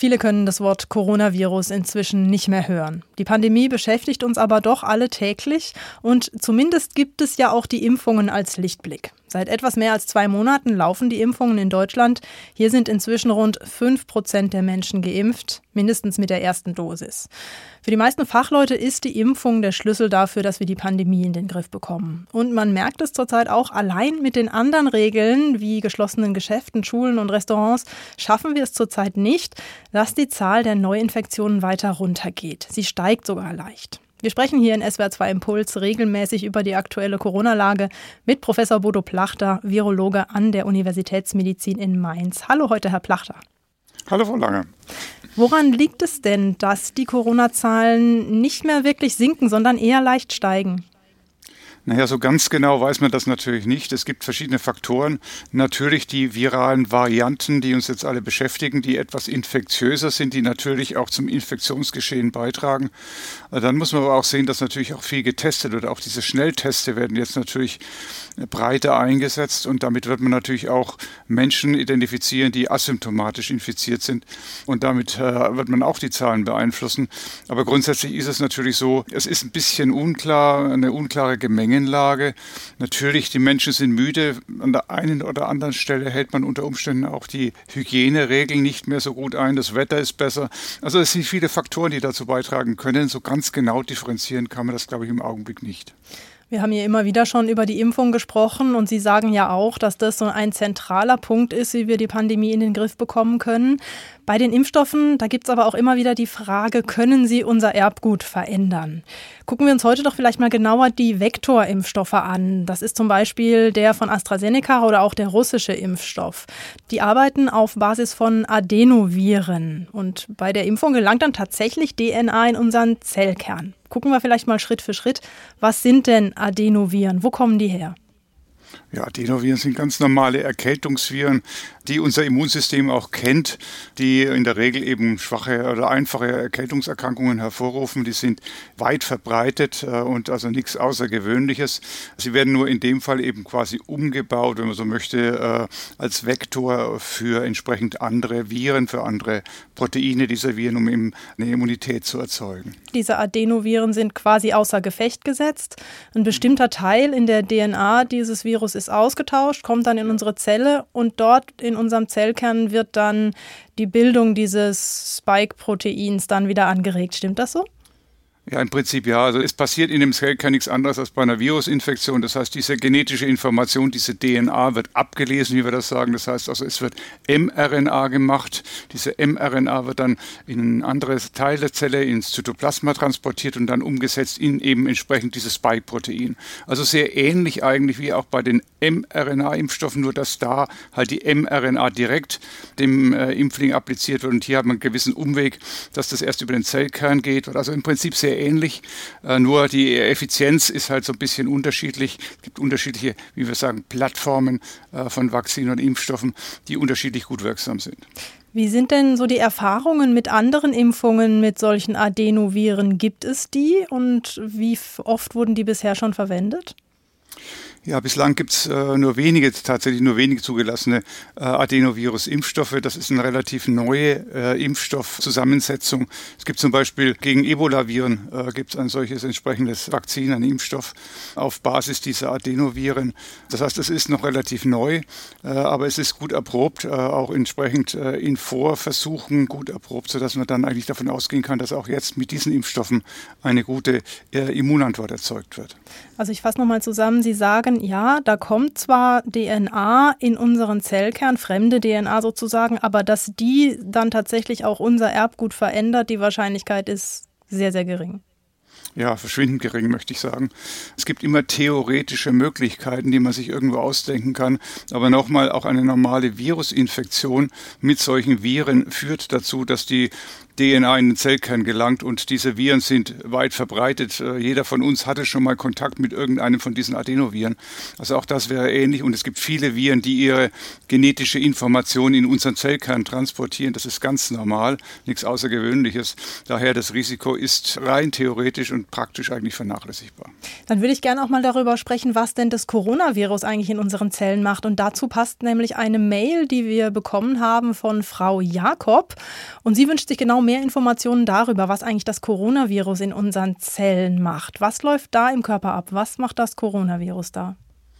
Viele können das Wort Coronavirus inzwischen nicht mehr hören. Die Pandemie beschäftigt uns aber doch alle täglich und zumindest gibt es ja auch die Impfungen als Lichtblick. Seit etwas mehr als 2 Monaten laufen die Impfungen in Deutschland. Hier sind inzwischen rund 5% der Menschen geimpft, mindestens mit der ersten Dosis. Für die meisten Fachleute ist die Impfung der Schlüssel dafür, dass wir die Pandemie in den Griff bekommen. Und man merkt es zurzeit auch, allein mit den anderen Regeln wie geschlossenen Geschäften, Schulen und Restaurants schaffen wir es zurzeit nicht, dass die Zahl der Neuinfektionen weiter runtergeht. Sie steigt sogar leicht. Wir sprechen hier in SWR 2 Impuls regelmäßig über die aktuelle Corona-Lage mit Professor Bodo Plachter, Virologe an der Universitätsmedizin in Mainz. Hallo heute, Herr Plachter. Hallo, Frau Lange. Woran liegt es denn, dass die Corona-Zahlen nicht mehr wirklich sinken, sondern eher leicht steigen? Naja, so ganz genau weiß man das natürlich nicht. Es gibt verschiedene Faktoren. Natürlich die viralen Varianten, die uns jetzt alle beschäftigen, die etwas infektiöser sind, die natürlich auch zum Infektionsgeschehen beitragen. Dann muss man aber auch sehen, dass natürlich auch viel getestet wird. Auch diese Schnellteste werden jetzt natürlich breiter eingesetzt und damit wird man natürlich auch Menschen identifizieren, die asymptomatisch infiziert sind und damit wird man auch die Zahlen beeinflussen. Aber grundsätzlich ist es natürlich so, es ist ein bisschen unklar, eine unklare Gemengenlage. Natürlich, die Menschen sind müde. An der einen oder anderen Stelle hält man unter Umständen auch die Hygieneregeln nicht mehr so gut ein. Das Wetter ist besser. Also es sind viele Faktoren, die dazu beitragen können. So ganz genau differenzieren kann man das, glaube ich, im Augenblick nicht. Wir haben hier immer wieder schon über die Impfung gesprochen und Sie sagen ja auch, dass das so ein zentraler Punkt ist, wie wir die Pandemie in den Griff bekommen können. Bei den Impfstoffen, da gibt es aber auch immer wieder die Frage, können sie unser Erbgut verändern? Gucken wir uns heute doch vielleicht mal genauer die Vektorimpfstoffe an. Das ist zum Beispiel der von AstraZeneca oder auch der russische Impfstoff. Die arbeiten auf Basis von Adenoviren und bei der Impfung gelangt dann tatsächlich DNA in unseren Zellkern. Gucken wir vielleicht mal Schritt für Schritt. Was sind denn Adenoviren? Wo kommen die her? Ja, Adenoviren sind ganz normale Erkältungsviren, die unser Immunsystem auch kennt, die in der Regel eben schwache oder einfache Erkältungserkrankungen hervorrufen. Die sind weit verbreitet und also nichts Außergewöhnliches. Sie werden nur in dem Fall eben quasi umgebaut, wenn man so möchte, als Vektor für entsprechend andere Viren, für andere Proteine dieser Viren, um eben eine Immunität zu erzeugen. Diese Adenoviren sind quasi außer Gefecht gesetzt. Ein bestimmter Teil in der DNA dieses Virus ist ausgetauscht, kommt dann in unsere Zelle und dort in unserem Zellkern wird dann die Bildung dieses Spike-Proteins dann wieder angeregt. Stimmt das so? Ja, im Prinzip ja. Also es passiert in dem Zellkern nichts anderes als bei einer Virusinfektion. Das heißt, diese genetische Information, diese DNA wird abgelesen, wie wir das sagen. Das heißt also, es wird mRNA gemacht. Diese mRNA wird dann in ein anderes Teil der Zelle, ins Zytoplasma transportiert und dann umgesetzt in eben entsprechend dieses Spike-Protein. Also sehr ähnlich eigentlich wie auch bei den mRNA-Impfstoffen, nur dass da halt die mRNA direkt dem Impfling appliziert wird. Und hier hat man einen gewissen Umweg, dass das erst über den Zellkern geht. Also im Prinzip sehr ähnlich, nur die Effizienz ist halt so ein bisschen unterschiedlich. Es gibt unterschiedliche, wie wir sagen, Plattformen von Vakzinen und Impfstoffen, die unterschiedlich gut wirksam sind. Wie sind denn so die Erfahrungen mit anderen Impfungen mit solchen Adenoviren? Gibt es die und wie oft wurden die bisher schon verwendet? Ja, bislang gibt es nur wenige zugelassene Adenovirus-Impfstoffe. Das ist eine relativ neue Impfstoffzusammensetzung. Es gibt zum Beispiel gegen Ebola-Viren gibt es ein solches entsprechendes Vakzin, ein Impfstoff auf Basis dieser Adenoviren. Das heißt, es ist noch relativ neu, aber es ist gut erprobt, auch entsprechend in Vorversuchen gut erprobt, sodass man dann eigentlich davon ausgehen kann, dass auch jetzt mit diesen Impfstoffen eine gute Immunantwort erzeugt wird. Also ich fasse nochmal zusammen, Sie sagen, ja, da kommt zwar DNA in unseren Zellkern, fremde DNA sozusagen, aber dass die dann tatsächlich auch unser Erbgut verändert, die Wahrscheinlichkeit ist sehr, sehr gering. Ja, verschwindend gering, möchte ich sagen. Es gibt immer theoretische Möglichkeiten, die man sich irgendwo ausdenken kann. Aber nochmal, auch eine normale Virusinfektion mit solchen Viren führt dazu, dass die DNA in den Zellkern gelangt und diese Viren sind weit verbreitet. Jeder von uns hatte schon mal Kontakt mit irgendeinem von diesen Adenoviren. Also auch das wäre ähnlich und es gibt viele Viren, die ihre genetische Information in unseren Zellkern transportieren. Das ist ganz normal, nichts Außergewöhnliches. Daher das Risiko ist rein theoretisch und praktisch eigentlich vernachlässigbar. Dann würde ich gerne auch mal darüber sprechen, was denn das Coronavirus eigentlich in unseren Zellen macht. Und dazu passt nämlich eine Mail, die wir bekommen haben von Frau Jakob. Und sie wünscht sich genau mehr Informationen darüber, was eigentlich das Coronavirus in unseren Zellen macht. Was läuft da im Körper ab? Was macht das Coronavirus da?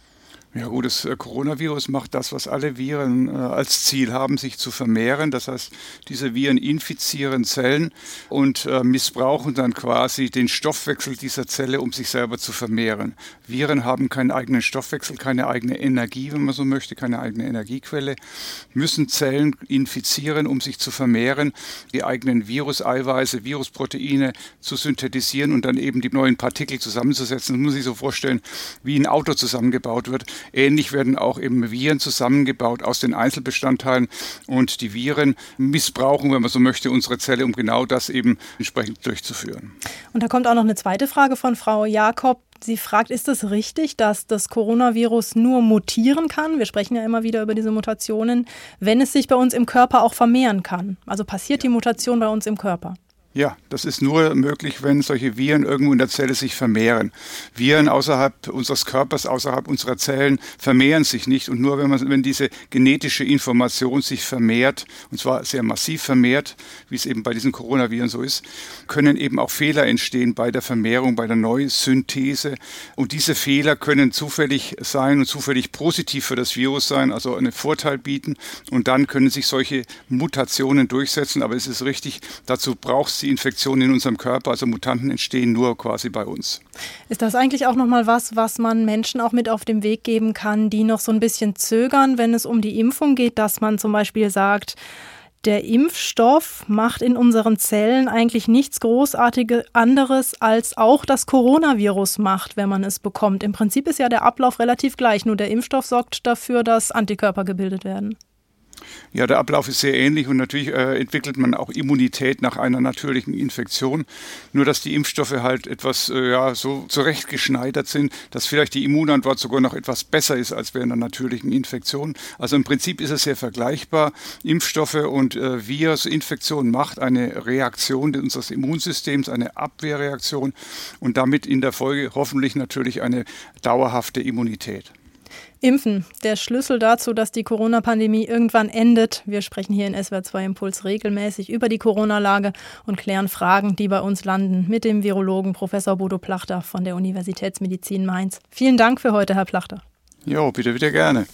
Ja gut, das Coronavirus macht das, was alle Viren als Ziel haben, sich zu vermehren. Das heißt, diese Viren infizieren Zellen und missbrauchen dann quasi den Stoffwechsel dieser Zelle, um sich selber zu vermehren. Viren haben keinen eigenen Stoffwechsel, keine eigene Energie, wenn man so möchte, keine eigene Energiequelle, müssen Zellen infizieren, um sich zu vermehren, die eigenen Viruseiweiße, Virusproteine zu synthetisieren und dann eben die neuen Partikel zusammenzusetzen. Das muss man sich so vorstellen, wie ein Auto zusammengebaut wird. Ähnlich werden auch eben Viren zusammengebaut aus den Einzelbestandteilen und die Viren missbrauchen, wenn man so möchte, unsere Zelle, um genau das eben entsprechend durchzuführen. Und da kommt auch noch eine zweite Frage von Frau Jakob. Sie fragt, ist es richtig, dass das Coronavirus nur mutieren kann? Wir sprechen ja immer wieder über diese Mutationen, wenn es sich bei uns im Körper auch vermehren kann. Also passiert die Mutation bei uns im Körper? Ja, das ist nur möglich, wenn solche Viren irgendwo in der Zelle sich vermehren. Viren außerhalb unseres Körpers, außerhalb unserer Zellen vermehren sich nicht. Und nur wenn diese genetische Information sich vermehrt, und zwar sehr massiv vermehrt, wie es eben bei diesen Coronaviren so ist, können eben auch Fehler entstehen bei der Vermehrung, bei der Neusynthese. Und diese Fehler können zufällig sein und zufällig positiv für das Virus sein, also einen Vorteil bieten. Und dann können sich solche Mutationen durchsetzen. Aber es ist richtig, dazu braucht es die Infektionen in unserem Körper, also Mutanten entstehen nur quasi bei uns. Ist das eigentlich auch nochmal was man Menschen auch mit auf den Weg geben kann, die noch so ein bisschen zögern, wenn es um die Impfung geht, dass man zum Beispiel sagt, der Impfstoff macht in unseren Zellen eigentlich nichts Großartiges anderes, als auch das Coronavirus macht, wenn man es bekommt. Im Prinzip ist ja der Ablauf relativ gleich, nur der Impfstoff sorgt dafür, dass Antikörper gebildet werden. Ja, der Ablauf ist sehr ähnlich und natürlich entwickelt man auch Immunität nach einer natürlichen Infektion. Nur, dass die Impfstoffe halt etwas so zurechtgeschneidert sind, dass vielleicht die Immunantwort sogar noch etwas besser ist als bei einer natürlichen Infektion. Also im Prinzip ist es sehr vergleichbar. Impfstoffe und Virusinfektion macht eine Reaktion unseres Immunsystems, eine Abwehrreaktion und damit in der Folge hoffentlich natürlich eine dauerhafte Immunität. Impfen, der Schlüssel dazu, dass die Corona-Pandemie irgendwann endet. Wir sprechen hier in SWR 2 Impuls regelmäßig über die Corona-Lage und klären Fragen, die bei uns landen, mit dem Virologen Professor Bodo Plachter von der Universitätsmedizin Mainz. Vielen Dank für heute, Herr Plachter. Jo, bitte wieder gerne.